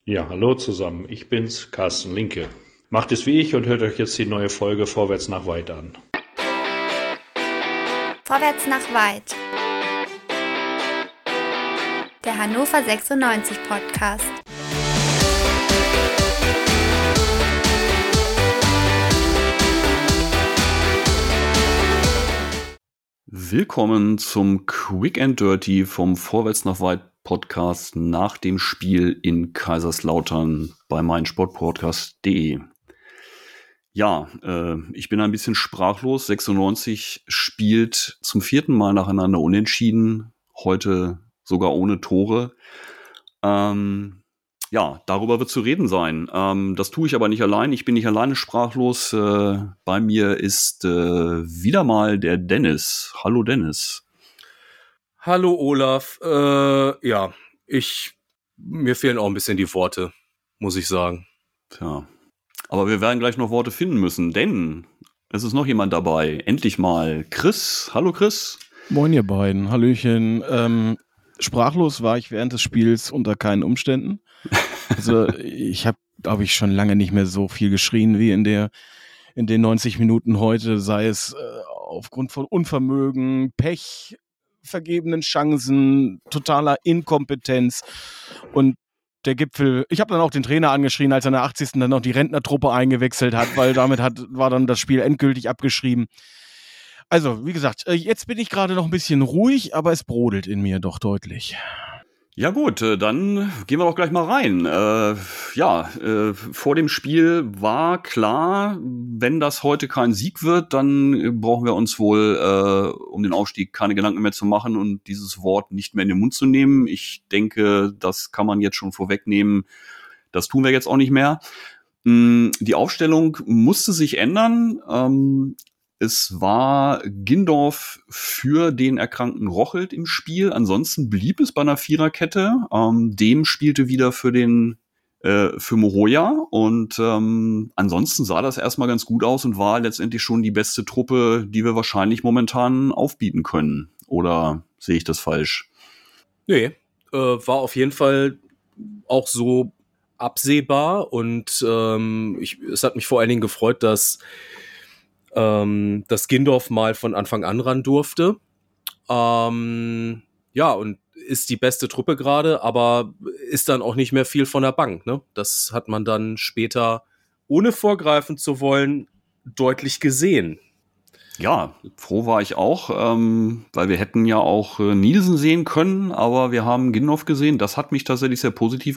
Ja, hallo zusammen. Ich bin's, Carsten Linke. Macht es wie ich und hört euch jetzt die neue Folge Vorwärts nach Weit an. Vorwärts nach Weit. Der Hannover 96 Podcast. Willkommen zum Quick and Dirty vom Vorwärts nach Weit Podcast nach dem Spiel in Kaiserslautern bei meinsportpodcast.de. Ja, ich bin ein bisschen sprachlos. 96 spielt zum 4. Mal nacheinander unentschieden, heute sogar ohne Tore. Ja, darüber wird zu reden sein. Das tue ich aber nicht allein. Ich bin nicht alleine sprachlos. Bei mir ist wieder mal der Dennis. Hallo Dennis. Hallo Olaf. Mir fehlen auch ein bisschen die Worte, muss ich sagen. Tja, aber wir werden gleich noch Worte finden müssen, denn es ist noch jemand dabei. Endlich mal Chris. Hallo Chris. Moin ihr beiden. Hallöchen. Sprachlos war ich während des Spiels unter keinen Umständen. Also ich habe, glaube ich, schon lange nicht mehr so viel geschrien wie in den 90 Minuten heute, sei es aufgrund von Unvermögen, Pech, vergebenen Chancen, totaler Inkompetenz und der Gipfel. Ich habe dann auch den Trainer angeschrien, als er in der 80. dann noch die Rentnertruppe eingewechselt hat, weil damit war dann das Spiel endgültig abgeschrieben. Also, wie gesagt, jetzt bin ich gerade noch ein bisschen ruhig, aber es brodelt in mir doch deutlich. Ja gut, dann gehen wir doch gleich mal rein. Vor dem Spiel war klar, wenn das heute kein Sieg wird, dann brauchen wir uns wohl um den Aufstieg keine Gedanken mehr zu machen und dieses Wort nicht mehr in den Mund zu nehmen. Ich denke, das kann man jetzt schon vorwegnehmen. Das tun wir jetzt auch nicht mehr. Die Aufstellung musste sich ändern. Es war Gindorf für den erkrankten Rochelt im Spiel. Ansonsten blieb es bei einer Viererkette. Dem spielte wieder für Moroja. Und ansonsten sah das erstmal ganz gut aus und war letztendlich schon die beste Truppe, die wir wahrscheinlich momentan aufbieten können. Oder sehe ich das falsch? Nee, war auf jeden Fall auch so absehbar. Und es hat mich vor allen Dingen gefreut, dass Gindorf mal von Anfang an ran durfte. Und ist die beste Truppe gerade, aber ist dann auch nicht mehr viel von der Bank. Ne? Das hat man dann später, ohne vorgreifen zu wollen, deutlich gesehen. Ja, froh war ich auch, weil wir hätten ja auch Nielsen sehen können, aber wir haben Gindorf gesehen. Das hat mich tatsächlich sehr positiv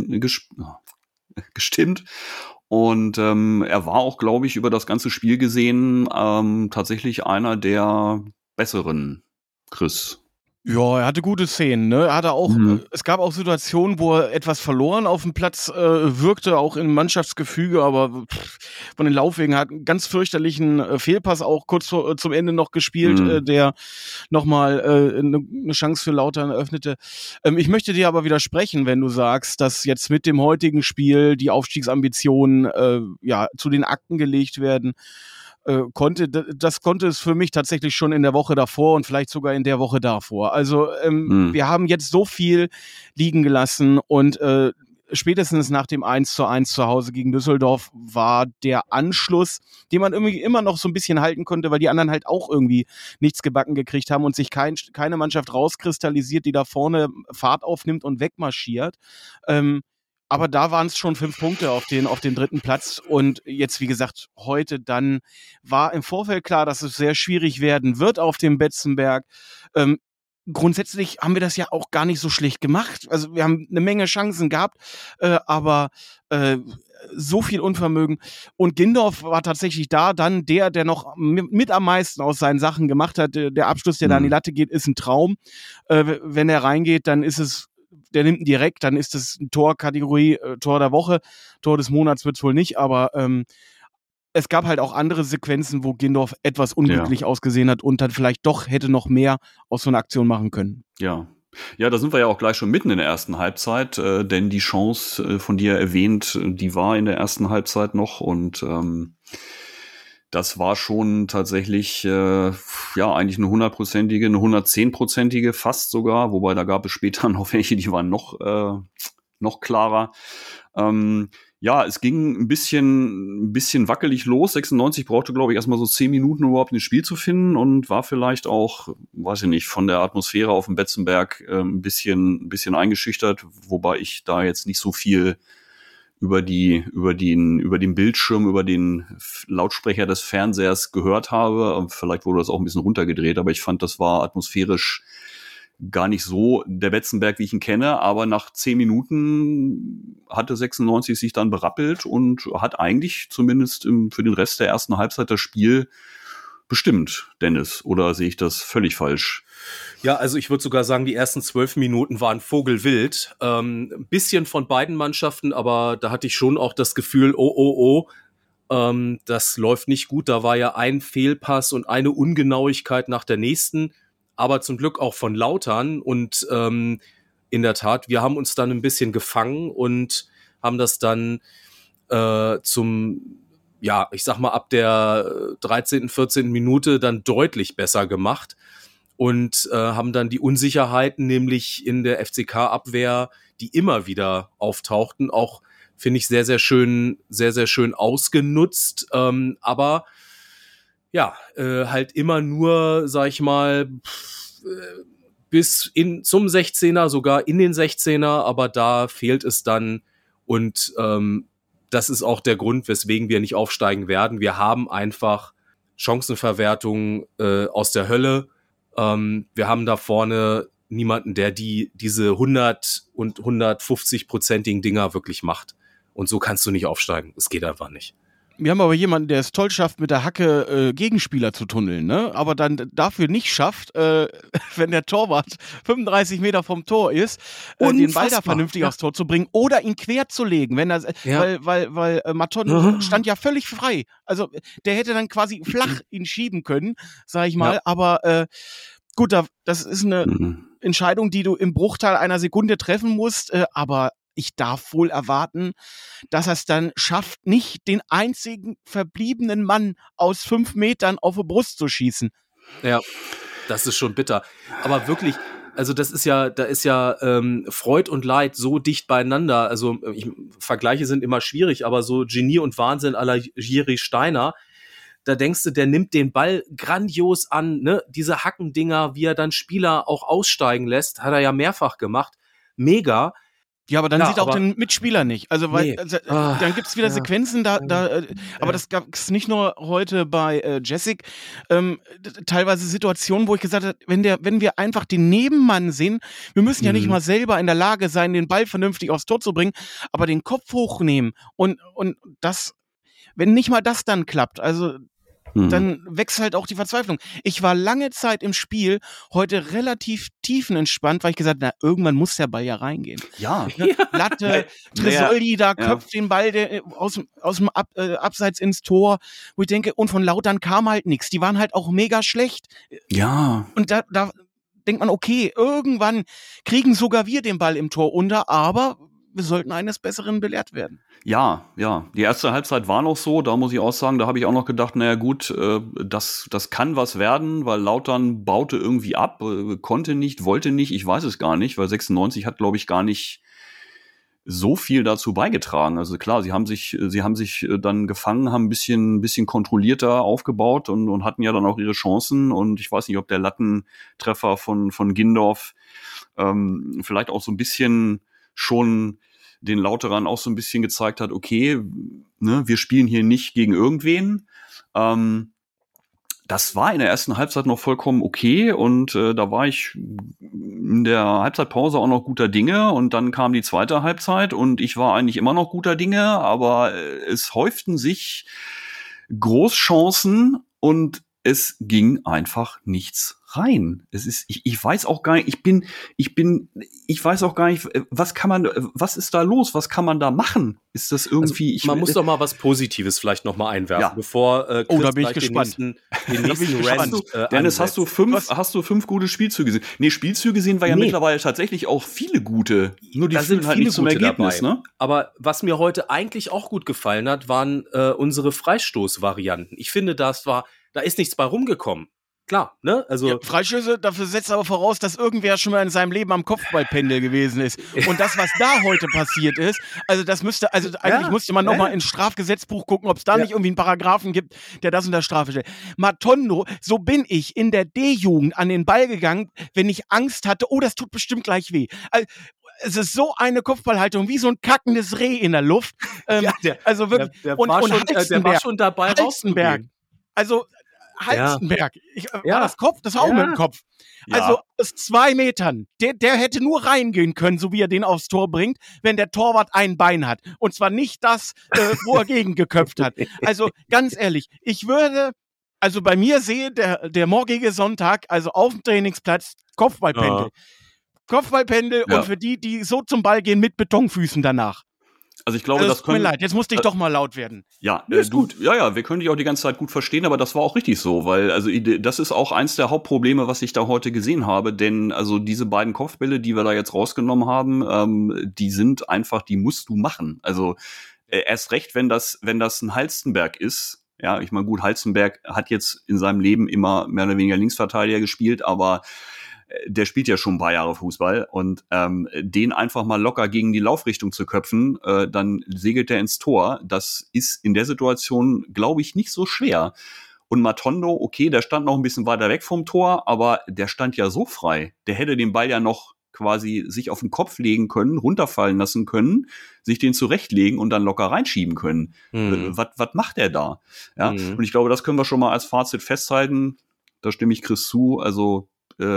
gestimmt. Und er war auch, glaube ich, über das ganze Spiel gesehen tatsächlich einer der besseren, Chris. Ja, er hatte gute Szenen, ne? Er hatte auch, es gab auch Situationen, wo er etwas verloren auf dem Platz wirkte, auch im Mannschaftsgefüge, aber von den Laufwegen hat einen ganz fürchterlichen Fehlpass auch kurz zum Ende noch gespielt, der nochmal eine Chance für Lautern eröffnete. Ich möchte dir aber widersprechen, wenn du sagst, dass jetzt mit dem heutigen Spiel die Aufstiegsambitionen zu den Akten gelegt werden. Konnte es für mich tatsächlich schon in der Woche davor und vielleicht sogar in der Woche davor. Also wir haben jetzt so viel liegen gelassen und spätestens nach dem 1:1 zu Hause gegen Düsseldorf war der Anschluss, den man irgendwie immer noch so ein bisschen halten konnte, weil die anderen halt auch irgendwie nichts gebacken gekriegt haben und sich keine Mannschaft rauskristallisiert, die da vorne Fahrt aufnimmt und wegmarschiert. Aber da waren es schon 5 Punkte auf den 3. Platz. Und jetzt, wie gesagt, heute dann war im Vorfeld klar, dass es sehr schwierig werden wird auf dem Betzenberg. Grundsätzlich haben wir das ja auch gar nicht so schlecht gemacht. Also wir haben eine Menge Chancen gehabt, aber so viel Unvermögen. Und Gindorf war tatsächlich da dann der noch mit am meisten aus seinen Sachen gemacht hat. Der Abschluss, der da an die Latte geht, ist ein Traum. Wenn er reingeht, dann ist es der nimmt ihn direkt, dann ist es eine Torkategorie, Tor der Woche, Tor des Monats wird es wohl nicht, aber es gab halt auch andere Sequenzen, wo Gindorf etwas unglücklich ausgesehen hat und dann vielleicht doch hätte noch mehr aus so einer Aktion machen können. Ja, da sind wir ja auch gleich schon mitten in der ersten Halbzeit, denn die Chance, von dir erwähnt, die war in der ersten Halbzeit noch und das war schon tatsächlich eigentlich eine 100-prozentige, eine 110-prozentige fast sogar, wobei da gab es später noch welche, die waren noch klarer. Ja, es ging ein bisschen wackelig los. 96 brauchte, glaube ich, erstmal so 10 Minuten, um überhaupt ein Spiel zu finden und war vielleicht auch, weiß ich nicht, von der Atmosphäre auf dem Betzenberg ein bisschen eingeschüchtert, wobei ich da jetzt nicht so viel über den Bildschirm, über den Lautsprecher des Fernsehers gehört habe. Vielleicht wurde das auch ein bisschen runtergedreht, aber ich fand, das war atmosphärisch gar nicht so der Betzenberg, wie ich ihn kenne, aber nach 10 Minuten hatte 96 sich dann berappelt und hat eigentlich zumindest für den Rest der ersten Halbzeit das Spiel bestimmt, Dennis. Oder sehe ich das völlig falsch? Ja, also ich würde sogar sagen, die ersten 12 Minuten waren vogelwild. Ein bisschen von beiden Mannschaften, aber da hatte ich schon auch das Gefühl, das läuft nicht gut. Da war ja ein Fehlpass und eine Ungenauigkeit nach der nächsten. Aber zum Glück auch von Lautern und in der Tat, wir haben uns dann ein bisschen gefangen und haben das dann ich sag mal, ab der 13., 14. Minute dann deutlich besser gemacht und haben dann die Unsicherheiten, nämlich in der FCK-Abwehr, die immer wieder auftauchten, auch, finde ich, sehr, sehr schön ausgenutzt, aber ja, halt immer nur, sag ich mal, bis zum 16er, sogar in den 16er, aber da fehlt es dann und das ist auch der Grund, weswegen wir nicht aufsteigen werden. Wir haben einfach Chancenverwertung aus der Hölle. Wir haben da vorne niemanden, der diese 100 und 150-prozentigen Dinger wirklich macht. Und so kannst du nicht aufsteigen. Es geht einfach nicht. Wir haben aber jemanden, der es toll schafft, mit der Hacke Gegenspieler zu tunneln, ne? Aber dann dafür nicht schafft, wenn der Torwart 35 Meter vom Tor ist, den Ball da vernünftig aufs Tor zu bringen oder ihn quer zu legen, wenn weil Maton stand ja völlig frei. Also der hätte dann quasi flach ihn schieben können, sag ich mal. Ja. Aber gut, das ist eine Entscheidung, die du im Bruchteil einer Sekunde treffen musst, aber ich darf wohl erwarten, dass er es dann schafft, nicht den einzigen verbliebenen Mann aus 5 Metern auf die Brust zu schießen. Ja, das ist schon bitter. Aber wirklich, also da ist ja Freud und Leid so dicht beieinander. Also Vergleiche sind immer schwierig, aber so Genie und Wahnsinn à la Jiri Steiner, da denkst du, der nimmt den Ball grandios an, ne? Diese Hackendinger, wie er dann Spieler auch aussteigen lässt, hat er ja mehrfach gemacht. Mega. Ja, aber dann sieht auch den Mitspieler nicht. Also, weil dann gibt's wieder Sequenzen, aber das gab's nicht nur heute bei Jessic, teilweise Situationen, wo ich gesagt habe, wenn wir einfach den Nebenmann sehen, wir müssen ja nicht mal selber in der Lage sein, den Ball vernünftig aufs Tor zu bringen, aber den Kopf hochnehmen und das, wenn nicht mal das dann klappt, also dann wächst halt auch die Verzweiflung. Ich war lange Zeit im Spiel, heute relativ tiefenentspannt, weil ich gesagt habe, irgendwann muss der Ball ja reingehen. Ja. Latte, Tresoldi, da köpft den Ball aus dem Abseits ins Tor, wo ich denke, und von Lautern kam halt nichts. Die waren halt auch mega schlecht. Ja. Und da denkt man, okay, irgendwann kriegen sogar wir den Ball im Tor unter, aber wir sollten eines Besseren belehrt werden. Ja. Die erste Halbzeit war noch so, da muss ich auch sagen, da habe ich auch noch gedacht, naja gut, das kann was werden, weil Lautern baute irgendwie ab, konnte nicht, wollte nicht, ich weiß es gar nicht, weil 96 hat, glaube ich, gar nicht so viel dazu beigetragen. Also klar, sie haben sich dann gefangen, haben ein bisschen kontrollierter aufgebaut und hatten ja dann auch ihre Chancen und ich weiß nicht, ob der Lattentreffer von Gindorf vielleicht auch so ein bisschen schon den Lauterern auch so ein bisschen gezeigt hat, okay, ne, wir spielen hier nicht gegen irgendwen. Das war in der ersten Halbzeit noch vollkommen okay und da war ich in der Halbzeitpause auch noch guter Dinge und dann kam die zweite Halbzeit und ich war eigentlich immer noch guter Dinge, aber es häuften sich Großchancen und es ging einfach nichts rein. Es ist, ich weiß auch gar nicht, ich weiß auch gar nicht, was ist da los? Was kann man da machen? Ist das irgendwie, man muss doch mal was Positives vielleicht noch mal einwerfen, bevor Chris da bin ich gespannt. Den nächsten Rant Dennis, hast du 5 gute Spielzüge gesehen? Nee, Spielzüge sehen wir ja mittlerweile tatsächlich auch viele gute. Nur die führen halt nicht zum Ergebnis, ne? Aber was mir heute eigentlich auch gut gefallen hat, waren unsere Freistoßvarianten. Ich finde, da ist nichts bei rumgekommen. klar, ne? Also Ja, Freischüsse, dafür setzt aber voraus, dass irgendwer schon mal in seinem Leben am Kopfballpendel gewesen ist. Und das, was da heute passiert ist, also das müsste, also eigentlich müsste man nochmal ins Strafgesetzbuch gucken, ob es da nicht irgendwie einen Paragraphen gibt, der das unter Strafe stellt. Matondo, so bin ich in der D-Jugend an den Ball gegangen, wenn ich Angst hatte, oh, das tut bestimmt gleich weh. Also, es ist so eine Kopfballhaltung, wie so ein kackendes Reh in der Luft. Also wirklich. der war schon dabei rauszugehen. Also Halstenberg. War das Kopf? Das war auch mit dem Kopf. Ja. Also aus 2 Metern. Der hätte nur reingehen können, so wie er den aufs Tor bringt, wenn der Torwart ein Bein hat. Und zwar nicht das, wo er gegengeköpft hat. Also ganz ehrlich, also bei mir sehe der morgige Sonntag, also auf dem Trainingsplatz, Kopfballpendel. Kopfballpendel und für die so zum Ball gehen mit Betonfüßen danach. Also ich glaube, das tut mir leid, jetzt musste ich doch mal laut werden. Ja, ist gut. Ja, wir können dich auch die ganze Zeit gut verstehen, aber das war auch richtig so, weil also das ist auch eins der Hauptprobleme, was ich da heute gesehen habe, denn also diese beiden Kopfbälle, die wir da jetzt rausgenommen haben, die sind einfach, die musst du machen. Also erst recht, wenn das ein Halstenberg ist. Ja, ich meine, gut, Halstenberg hat jetzt in seinem Leben immer mehr oder weniger Linksverteidiger gespielt, aber der spielt ja schon ein paar Jahre Fußball und den einfach mal locker gegen die Laufrichtung zu köpfen, dann segelt er ins Tor. Das ist in der Situation, glaube ich, nicht so schwer. Und Matondo, okay, der stand noch ein bisschen weiter weg vom Tor, aber der stand ja so frei. Der hätte den Ball ja noch quasi sich auf den Kopf legen können, runterfallen lassen können, sich den zurechtlegen und dann locker reinschieben können. Was macht er da? Ja? Und ich glaube, das können wir schon mal als Fazit festhalten. Da stimme ich Chris zu. Also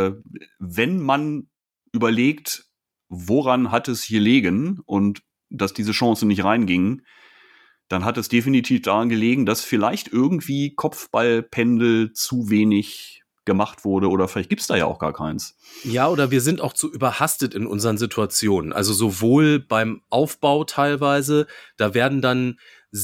wenn man überlegt, woran hat es hier gelegen und dass diese Chance nicht reinging, dann hat es definitiv daran gelegen, dass vielleicht irgendwie Kopfballpendel zu wenig gemacht wurde oder vielleicht gibt's da ja auch gar keins. Ja, oder wir sind auch zu überhastet in unseren Situationen. Also sowohl beim Aufbau teilweise, da werden dann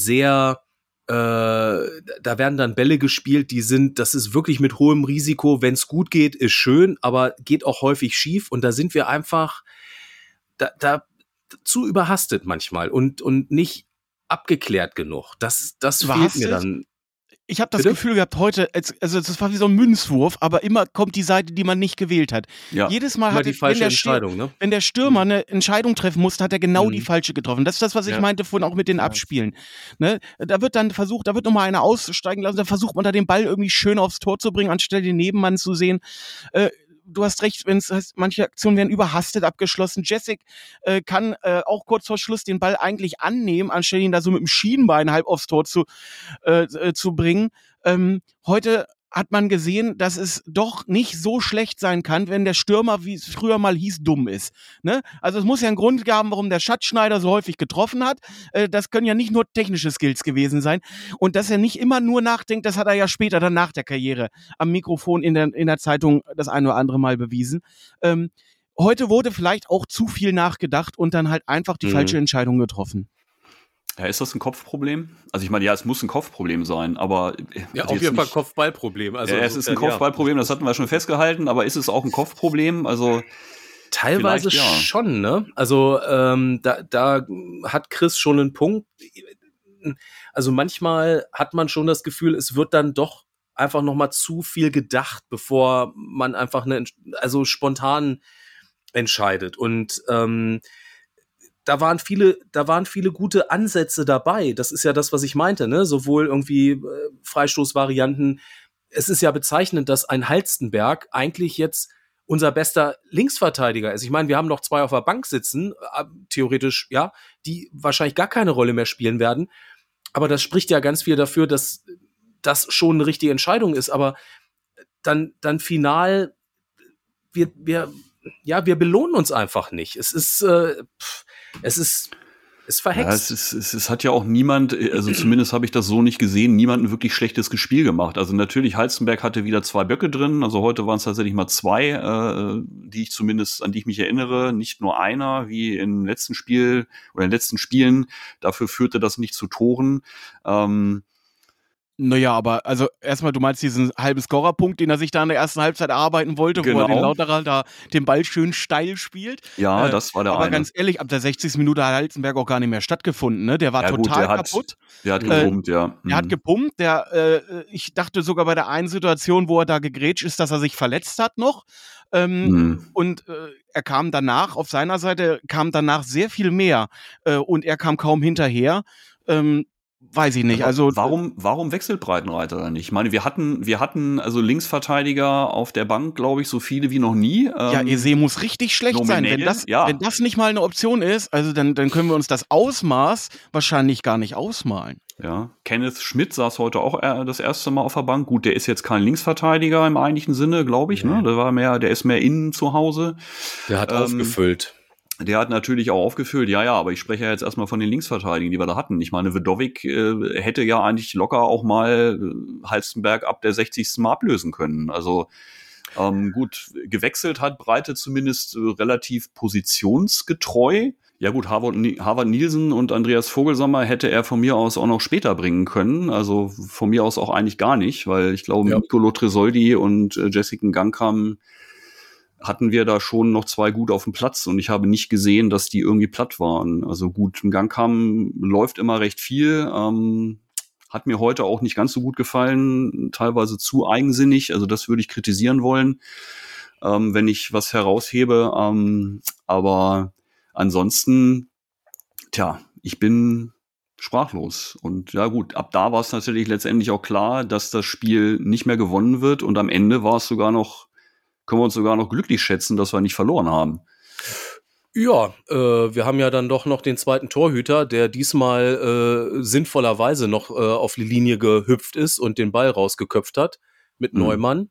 Bälle gespielt, das ist wirklich mit hohem Risiko. Wenn es gut geht, ist schön, aber geht auch häufig schief. Und da sind wir einfach da zu überhastet manchmal und nicht abgeklärt genug. Das fehlt mir dann. Ich habe das Gefühl gehabt heute, also das war wie so ein Münzwurf, aber immer kommt die Seite, die man nicht gewählt hat. Ja. Jedes Mal die falsche Entscheidung, ne? Wenn der Stürmer eine Entscheidung treffen musste, hat er genau die falsche getroffen. Das ist das, was ich meinte vorhin auch mit den Abspielen. Ne? Da wird nochmal einer aussteigen lassen, da versucht man da den Ball irgendwie schön aufs Tor zu bringen, anstelle den Nebenmann zu sehen. Du hast recht, manche Aktionen werden überhastet abgeschlossen. Jessic kann auch kurz vor Schluss den Ball eigentlich annehmen, anstelle ihn da so mit dem Schienbein halb aufs Tor zu bringen. Heute hat man gesehen, dass es doch nicht so schlecht sein kann, wenn der Stürmer, wie es früher mal hieß, dumm ist. Ne? Also es muss ja einen Grund geben, warum der Schatzschneider so häufig getroffen hat. Das können ja nicht nur technische Skills gewesen sein. Und dass er nicht immer nur nachdenkt, das hat er ja später dann nach der Karriere am Mikrofon in der Zeitung das ein oder andere Mal bewiesen. Heute wurde vielleicht auch zu viel nachgedacht und dann halt einfach die falsche Entscheidung getroffen. Ja, ist das ein Kopfproblem? Also ich meine, ja, es muss ein Kopfproblem sein, aber ja, auf jeden Fall Kopfballproblem. Also es ist ein Kopfballproblem, das hatten wir schon festgehalten, aber ist es auch ein Kopfproblem? Also teilweise schon, ne? Also da hat Chris schon einen Punkt. Also manchmal hat man schon das Gefühl, es wird dann doch einfach noch mal zu viel gedacht, bevor man einfach spontan entscheidet. Und da waren viele gute Ansätze dabei. Das ist ja das, was ich meinte, ne? Sowohl irgendwie Freistoßvarianten. Es ist ja bezeichnend, dass ein Halstenberg eigentlich jetzt unser bester Linksverteidiger ist. Ich meine, wir haben noch 2 auf der Bank sitzen, theoretisch, ja, die wahrscheinlich gar keine Rolle mehr spielen werden. Aber das spricht ja ganz viel dafür, dass das schon eine richtige Entscheidung ist. Aber dann final, wir belohnen uns einfach nicht. Es verhext. Ja, es hat ja auch niemand, also zumindest habe ich das so nicht gesehen, niemand ein wirklich schlechtes Gespiel gemacht. Also natürlich, Halstenberg hatte wieder 2 Böcke drin, also heute waren es tatsächlich mal 2, an die ich mich erinnere, nicht nur einer, wie im letzten Spiel oder in den letzten Spielen. Dafür führte das nicht zu Toren. Naja, aber also erstmal, du meinst diesen halben Scorerpunkt, den er sich da in der ersten Halbzeit erarbeiten wollte, wo er den Lauterer da den Ball schön steil spielt. Ja, das war der aber eine. Ganz ehrlich, ab der 60. Minute hat Halstenberg auch gar nicht mehr stattgefunden. Ne? Der war total kaputt. Der hat gepumpt, ja. Der hat gepumpt. Ich dachte sogar bei der einen Situation, wo er da gegrätscht ist, dass er sich verletzt hat noch. Und er kam danach, auf seiner Seite kam danach sehr viel mehr. Und er kam kaum hinterher. Weiß ich nicht. Also warum wechselt Breitenreiter dann nicht? Ich meine, wir hatten also Linksverteidiger auf der Bank, glaube ich, so viele wie noch nie. Eze muss richtig schlecht sein. Wenn das nicht mal eine Option ist, also dann können wir uns das Ausmaß wahrscheinlich gar nicht ausmalen. Ja, Kenneth Schmidt saß heute auch das erste Mal auf der Bank. Gut, der ist jetzt kein Linksverteidiger im eigentlichen Sinne, glaube ich. Ne? Der ist mehr innen zu Hause. Der hat aufgefüllt. Der hat natürlich auch aufgefüllt, ja, aber ich spreche ja jetzt erstmal von den Linksverteidigern, die wir da hatten. Ich meine, Wdowick hätte ja eigentlich locker auch mal Halstenberg ab der 60. Mal ablösen können. Also gut, gewechselt hat Breite zumindest relativ positionsgetreu. Ja gut, Harvard Nielsen und Andreas Vogelsammer hätte er von mir aus auch noch später bringen können. Also von mir aus auch eigentlich gar nicht, weil ich glaube, Nicolo Tresoldi und Jessica Gangkram hatten wir da schon noch zwei gut auf dem Platz und ich habe nicht gesehen, dass die irgendwie platt waren. Also gut, ein Gangkam läuft immer recht viel, hat mir heute auch nicht ganz so gut gefallen, teilweise zu eigensinnig, also das würde ich kritisieren wollen, wenn ich was heraushebe, aber ansonsten, ich bin sprachlos. Und ja gut, ab da war es natürlich letztendlich auch klar, dass das Spiel nicht mehr gewonnen wird und am Ende war es können wir uns sogar noch glücklich schätzen, dass wir nicht verloren haben. Ja, wir haben ja dann doch noch den zweiten Torhüter, der diesmal sinnvollerweise noch auf die Linie gehüpft ist und den Ball rausgeköpft hat mit Neumann.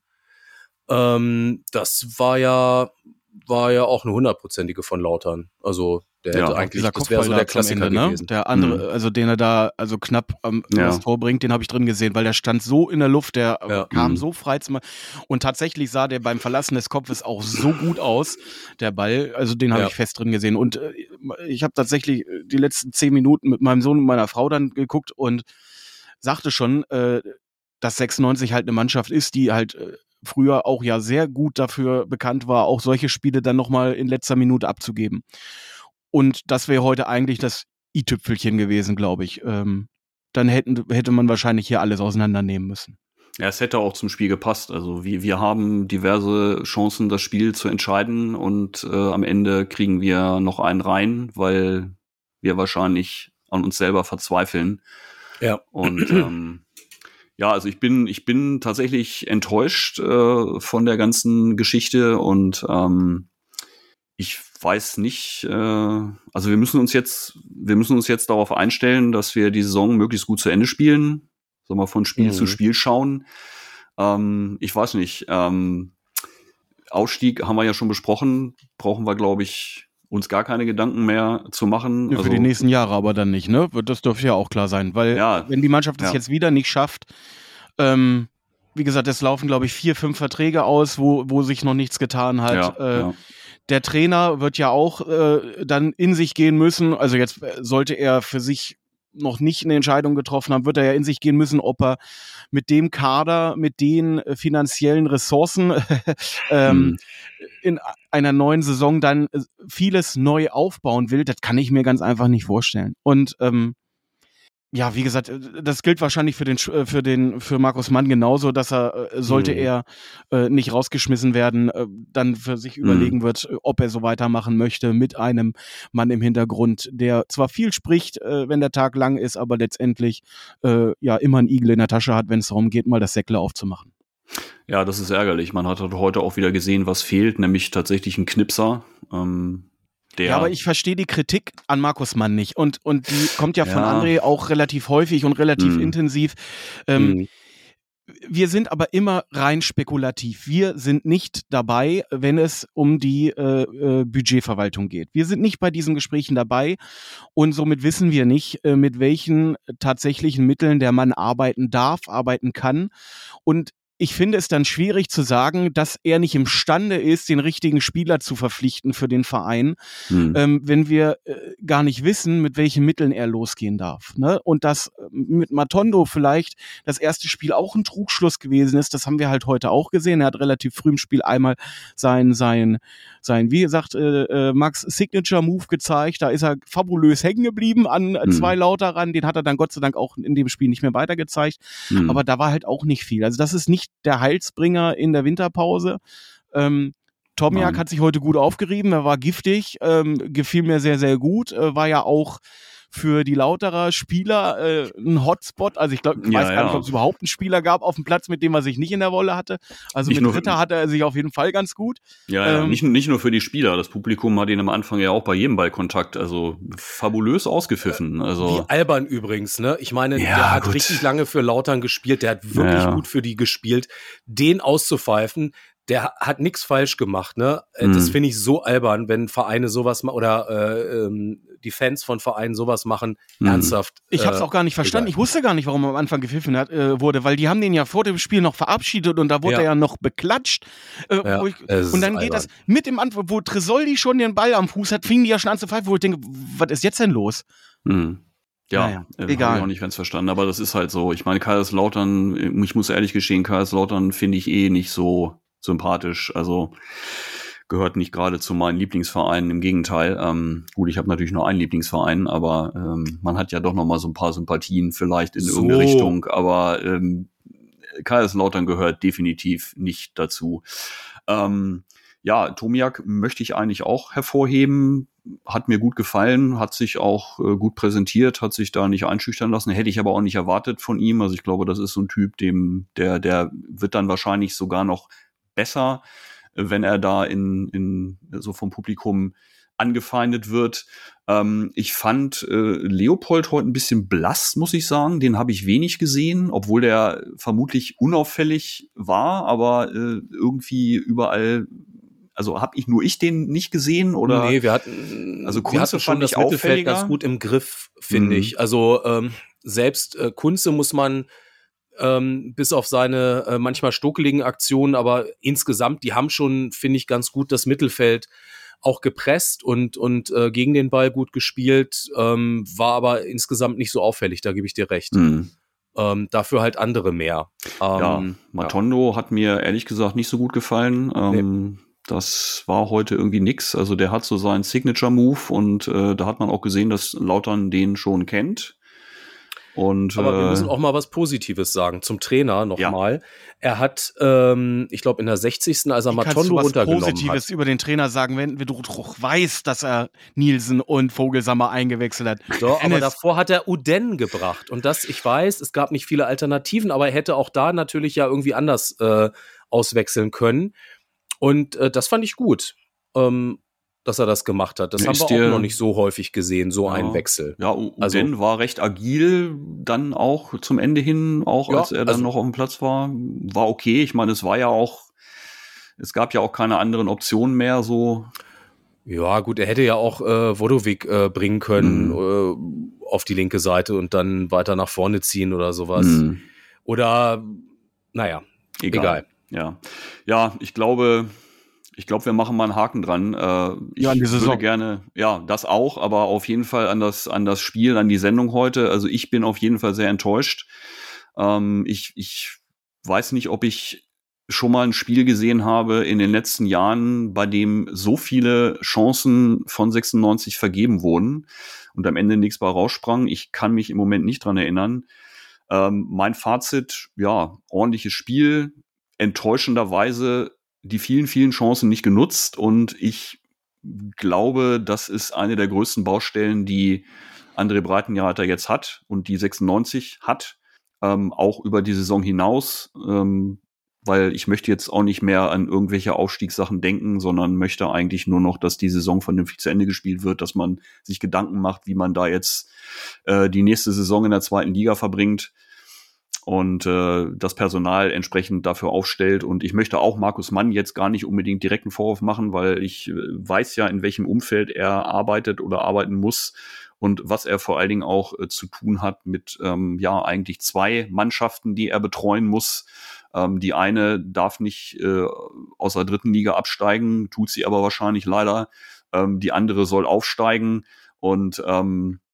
Das war ja auch eine 100%ige von Lautern. Also der hätte eigentlich, das wäre so der Klassiker Ende, gewesen. Der andere, also den er da also knapp das Tor bringt, den habe ich drin gesehen, weil der stand so in der Luft, der kam so frei zum und tatsächlich sah der beim Verlassen des Kopfes auch so gut aus, der Ball, also den habe ich fest drin gesehen und ich habe tatsächlich die letzten 10 Minuten mit meinem Sohn und meiner Frau dann geguckt und sagte schon, dass 96 halt eine Mannschaft ist, die halt früher auch ja sehr gut dafür bekannt war, auch solche Spiele dann nochmal in letzter Minute abzugeben. Und das wäre heute eigentlich das i-Tüpfelchen gewesen, glaube ich. Dann hätte man wahrscheinlich hier alles auseinandernehmen müssen. Ja, es hätte auch zum Spiel gepasst. Also wir haben diverse Chancen, das Spiel zu entscheiden und am Ende kriegen wir noch einen rein, weil wir wahrscheinlich an uns selber verzweifeln. Ja. Und also ich bin tatsächlich enttäuscht von der ganzen Geschichte und ich weiß nicht, also wir müssen uns jetzt darauf einstellen, dass wir die Saison möglichst gut zu Ende spielen, so mal von Spiel zu Spiel schauen. Ich weiß nicht, Ausstieg haben wir ja schon besprochen, brauchen wir, glaube ich, uns gar keine Gedanken mehr zu machen. Ja, für die nächsten Jahre aber dann nicht, ne? Das dürfte ja auch klar sein, weil wenn die Mannschaft es jetzt wieder nicht schafft, wie gesagt, es laufen, glaube ich, 4, 5 Verträge aus, wo sich noch nichts getan hat. Der Trainer wird ja auch dann in sich gehen müssen. Also jetzt sollte er für sich noch nicht eine Entscheidung getroffen haben, wird er ja in sich gehen müssen, ob er mit dem Kader, mit den finanziellen Ressourcen in einer neuen Saison dann vieles neu aufbauen will. Das kann ich mir ganz einfach nicht vorstellen. Und wie gesagt, das gilt wahrscheinlich für Markus Mann genauso, dass er, sollte er nicht rausgeschmissen werden, dann für sich überlegen wird, ob er so weitermachen möchte mit einem Mann im Hintergrund, der zwar viel spricht, wenn der Tag lang ist, aber letztendlich immer einen Igel in der Tasche hat, wenn es darum geht, mal das Säckle aufzumachen. Ja, das ist ärgerlich. Man hat heute auch wieder gesehen, was fehlt, nämlich tatsächlich ein Knipser. Aber ich verstehe die Kritik an Markus Mann nicht. Und die kommt ja von André auch relativ häufig und relativ intensiv. Wir sind aber immer rein spekulativ. Wir sind nicht dabei, wenn es um die Budgetverwaltung geht. Wir sind nicht bei diesen Gesprächen dabei und somit wissen wir nicht, mit welchen tatsächlichen Mitteln der Mann arbeiten darf, arbeiten kann. Und ich finde es dann schwierig zu sagen, dass er nicht imstande ist, den richtigen Spieler zu verpflichten für den Verein, wenn wir gar nicht wissen, mit welchen Mitteln er losgehen darf. Ne? Und dass mit Matondo vielleicht das erste Spiel auch ein Trugschluss gewesen ist. Das haben wir halt heute auch gesehen. Er hat relativ früh im Spiel einmal sein wie gesagt, Max Signature-Move gezeigt. Da ist er fabulös hängen geblieben an zwei Lauterern. Den hat er dann Gott sei Dank auch in dem Spiel nicht mehr weiter gezeigt. Aber da war halt auch nicht viel. Also das ist nicht der Heilsbringer in der Winterpause. Tomiak hat sich heute gut aufgerieben. Er war giftig. Gefiel mir sehr, sehr gut. War ja auch für die Lauterer Spieler ein Hotspot. Also ich glaube, ich weiß gar nicht, ob es überhaupt einen Spieler gab auf dem Platz, mit dem er sich nicht in der Wolle hatte. Also nicht mit Ritter hatte er sich auf jeden Fall ganz gut. Ja, nicht nur für die Spieler. Das Publikum hat ihn am Anfang ja auch bei jedem Ballkontakt. Also fabulös ausgepfiffen. Also wie albern übrigens, ne? Ich meine, der hat richtig lange für Lautern gespielt. Der hat wirklich gut für die gespielt. Den auszupfeifen, der hat nichts falsch gemacht, ne? Das finde ich so albern, wenn Vereine sowas machen oder die Fans von Vereinen sowas machen. Ernsthaft. Ich habe es auch gar nicht verstanden. Ich wusste gar nicht, warum er am Anfang gepfiffen wurde, weil die haben den ja vor dem Spiel noch verabschiedet und da wurde er ja noch beklatscht. Und dann geht das mit dem Antwort, wo Tresoldi schon den Ball am Fuß hat, fingen die ja schon an zu pfeifen, wo ich denke, was ist jetzt denn los? Ja, egal. Habe ich auch nicht ganz verstanden, aber das ist halt so. Ich meine, Kaiserslautern, ich muss ehrlich gestehen, Kaiserslautern finde ich nicht so sympathisch, also gehört nicht gerade zu meinen Lieblingsvereinen, im Gegenteil. Gut, ich habe natürlich nur einen Lieblingsverein, aber man hat ja doch noch mal so ein paar Sympathien vielleicht in irgendeine Richtung, aber Kaiserslautern gehört definitiv nicht dazu. Tomiak möchte ich eigentlich auch hervorheben, hat mir gut gefallen, hat sich auch gut präsentiert, hat sich da nicht einschüchtern lassen, hätte ich aber auch nicht erwartet von ihm, also ich glaube, das ist so ein Typ, der wird dann wahrscheinlich sogar noch besser, wenn er da in so vom Publikum angefeindet wird. Ich fand Leopold heute ein bisschen blass, muss ich sagen. Den habe ich wenig gesehen, obwohl der vermutlich unauffällig war, aber irgendwie überall, also habe ich den nicht gesehen oder? Nee, wir hatten schon das Mittelfeld ganz gut im Griff, finde ich. Also selbst Kunze muss man bis auf seine manchmal stokeligen Aktionen, aber insgesamt, die haben schon, finde ich, ganz gut das Mittelfeld auch gepresst und gegen den Ball gut gespielt, war aber insgesamt nicht so auffällig, da gebe ich dir recht. Dafür halt andere mehr. Matondo hat mir ehrlich gesagt nicht so gut gefallen. Das war heute irgendwie nix. Also der hat so seinen Signature-Move und da hat man auch gesehen, dass Lautern den schon kennt. Aber wir müssen auch mal was Positives sagen zum Trainer nochmal. Er hat, ich glaube in der 60. als er Matondo runtergenommen hat. Positives über den Trainer sagen, wenn du doch weißt, dass er Nielsen und Vogelsammer eingewechselt hat. So, aber davor hat er Uden gebracht. Und das, ich weiß, es gab nicht viele Alternativen, aber er hätte auch da natürlich ja irgendwie anders auswechseln können. Und das fand ich gut. Dass er das gemacht hat. Das haben wir auch noch nicht so häufig gesehen, so einen Wechsel. Ja, Uden war recht agil, dann auch zum Ende hin, als er dann noch auf dem Platz war okay. Ich meine, es gab ja auch keine anderen Optionen mehr, so. Ja, gut, er hätte ja auch Wodovic bringen können auf die linke Seite und dann weiter nach vorne ziehen oder sowas. Oder, naja, egal. Ja, ich glaube, wir machen mal einen Haken dran. Ich würde gerne, das auch, aber auf jeden Fall an das Spiel, an die Sendung heute. Also ich bin auf jeden Fall sehr enttäuscht. Ich weiß nicht, ob ich schon mal ein Spiel gesehen habe in den letzten Jahren, bei dem so viele Chancen von 96 vergeben wurden und am Ende nichts bei raussprang. Ich kann mich im Moment nicht dran erinnern. Mein Fazit, ordentliches Spiel, enttäuschenderweise die vielen, vielen Chancen nicht genutzt und ich glaube, das ist eine der größten Baustellen, die André Breitenreiter jetzt hat und die 96 hat, auch über die Saison hinaus, weil ich möchte jetzt auch nicht mehr an irgendwelche Aufstiegssachen denken, sondern möchte eigentlich nur noch, dass die Saison vernünftig zu Ende gespielt wird, dass man sich Gedanken macht, wie man da jetzt die nächste Saison in der 2. Liga verbringt. Und das Personal entsprechend dafür aufstellt. Und ich möchte auch Markus Mann jetzt gar nicht unbedingt direkt einen Vorwurf machen, weil ich weiß ja, in welchem Umfeld er arbeitet oder arbeiten muss und was er vor allen Dingen auch zu tun hat mit eigentlich 2 Mannschaften, die er betreuen muss. Die eine darf nicht aus der 3. Liga absteigen, tut sie aber wahrscheinlich leider. Die andere soll aufsteigen und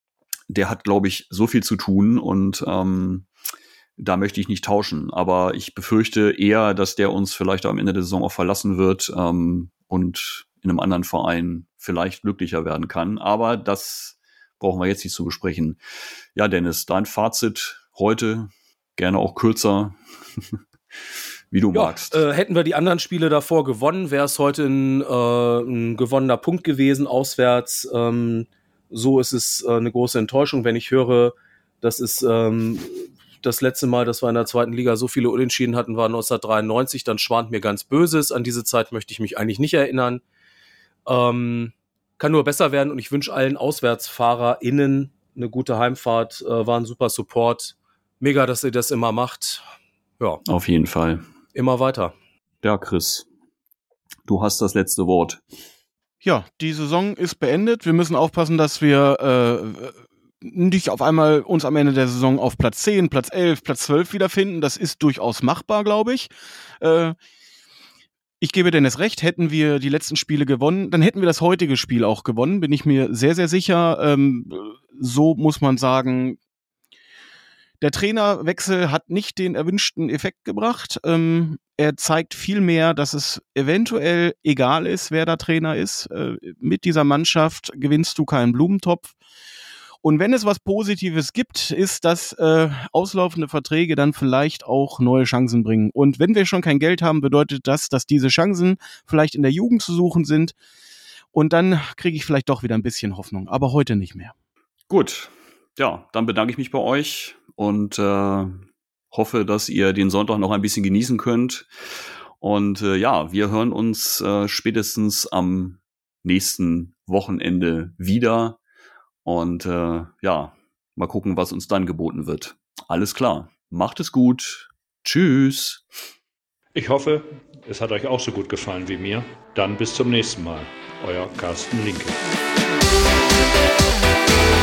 der hat, glaube ich, so viel zu tun und da möchte ich nicht tauschen. Aber ich befürchte eher, dass der uns vielleicht am Ende der Saison auch verlassen wird und in einem anderen Verein vielleicht glücklicher werden kann. Aber das brauchen wir jetzt nicht zu besprechen. Ja, Dennis, dein Fazit heute, gerne auch kürzer, wie du magst. Hätten wir die anderen Spiele davor gewonnen, wäre es heute ein gewonnener Punkt gewesen, auswärts. So ist es eine große Enttäuschung, wenn ich höre, das ist das letzte Mal, dass wir in der zweiten Liga so viele Unentschieden hatten, war 1993, dann schwant mir ganz Böses. An diese Zeit möchte ich mich eigentlich nicht erinnern. Kann nur besser werden und ich wünsche allen AuswärtsfahrerInnen eine gute Heimfahrt, war ein super Support. Mega, dass ihr das immer macht. Ja. Auf jeden Fall. Immer weiter. Ja, Chris, du hast das letzte Wort. Ja, die Saison ist beendet. Wir müssen aufpassen, dass wir nicht auf einmal uns am Ende der Saison auf Platz 10, Platz 11, Platz 12 wiederfinden. Das ist durchaus machbar, glaube ich. Ich gebe Dennis recht, hätten wir die letzten Spiele gewonnen, dann hätten wir das heutige Spiel auch gewonnen, bin ich mir sehr, sehr sicher. So muss man sagen, der Trainerwechsel hat nicht den erwünschten Effekt gebracht. Er zeigt vielmehr, dass es eventuell egal ist, wer da Trainer ist. Mit dieser Mannschaft gewinnst du keinen Blumentopf. Und wenn es was Positives gibt, ist, dass auslaufende Verträge dann vielleicht auch neue Chancen bringen. Und wenn wir schon kein Geld haben, bedeutet das, dass diese Chancen vielleicht in der Jugend zu suchen sind. Und dann kriege ich vielleicht doch wieder ein bisschen Hoffnung. Aber heute nicht mehr. Gut, ja, dann bedanke ich mich bei euch und hoffe, dass ihr den Sonntag noch ein bisschen genießen könnt. Und ja, wir hören uns spätestens am nächsten Wochenende wieder. Und ja, mal gucken, was uns dann geboten wird. Alles klar, macht es gut. Tschüss. Ich hoffe, es hat euch auch so gut gefallen wie mir. Dann bis zum nächsten Mal. Euer Carsten Linke.